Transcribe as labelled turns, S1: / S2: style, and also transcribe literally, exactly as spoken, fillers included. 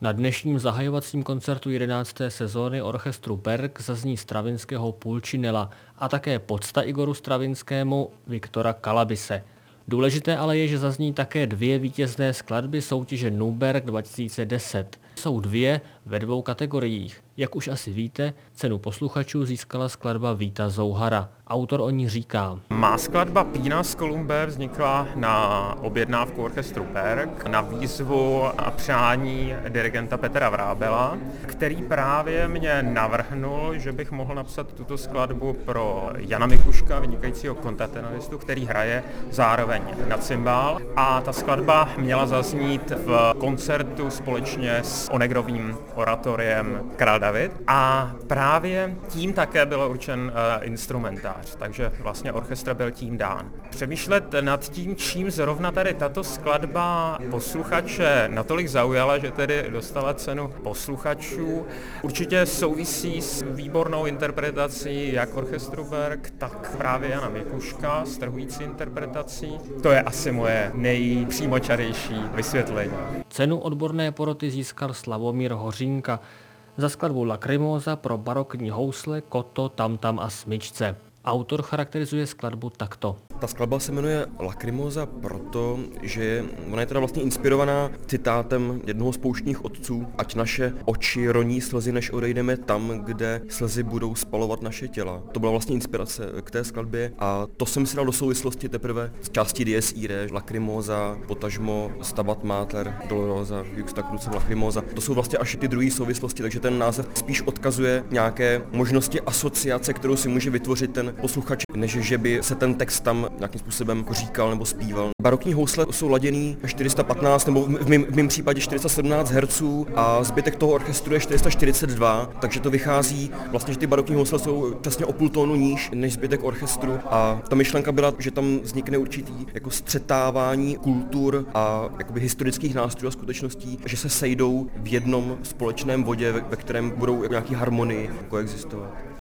S1: Na dnešním zahajovacím koncertu jedenácté sezóny orchestru Berg zazní Stravinského Pulcinella a také podsta Igoru Stravinskému Viktora Kalabise. Důležité ale je, že zazní také dvě vítězné skladby soutěže Nürnberg dva tisíce deset. Jsou dvě ve dvou kategoriích. Jak už asi víte, cenu posluchačů získala skladba Víta Zouhara. Autor o ní říká:
S2: Má skladba Pína z Kolumbe vznikla na objednávku orchestru Berg, na výzvu a přání dirigenta Petra Vrábela, který právě mě navrhnul, že bych mohl napsat tuto skladbu pro Jana Mikuška, vynikajícího kontratenoristu, který hraje zároveň na cimbál. A ta skladba měla zaznít v koncertu společně s Onegrovým oratoriem Král David. A právě tím také byl určen uh, instrumentář, takže vlastně orchestr byl tím dán. Přemýšlet nad tím, čím zrovna tady tato skladba posluchače natolik zaujala, že tedy dostala cenu posluchačů, určitě souvisí s výbornou interpretací jak orchestru Berg, tak právě Jana Mikuška s trhující interpretací. To je asi moje nejpřímočařejší vysvětlení.
S1: Cenu odborné poroty získal Slavomír Hořínka za skladbu Lacrimosa pro barokní housle, koto, tamtam a smyčce. Autor charakterizuje skladbu takto.
S3: Ta skladba se jmenuje Lacrimosa proto, že ona je teda vlastně inspirovaná citátem jednoho z pouštních otců: ať naše oči roní slzy, než odejdeme tam, kde slzy budou spalovat naše těla. To byla vlastně inspirace k té skladbě a to jsem si dal do souvislosti teprve z části Dies Irae, Lacrimosa, potažmo Stabat Mater, Dolorosa, Juxta Crucem Lacrimosa. To jsou vlastně až ty druhé souvislosti, takže ten název spíš odkazuje nějaké možnosti asociace, kterou si může vytvořit ten posluchač, než že by se ten text tam nějakým způsobem říkal nebo zpíval. Barokní housle jsou laděný čtyři sta patnáct nebo v mém, v mém případě čtyři sta sedmnáct hertzů a zbytek toho orchestru je čtyři sta čtyřicet dva, takže to vychází vlastně, že ty barokní housle jsou přesně o půl tónu níž než zbytek orchestru a ta myšlenka byla, že tam vznikne určitý jako střetávání kultur a jakoby historických nástrojů a skutečností, že se sejdou v jednom společném vodě, ve, ve kterém budou jako nějaký harmonii koexistovat.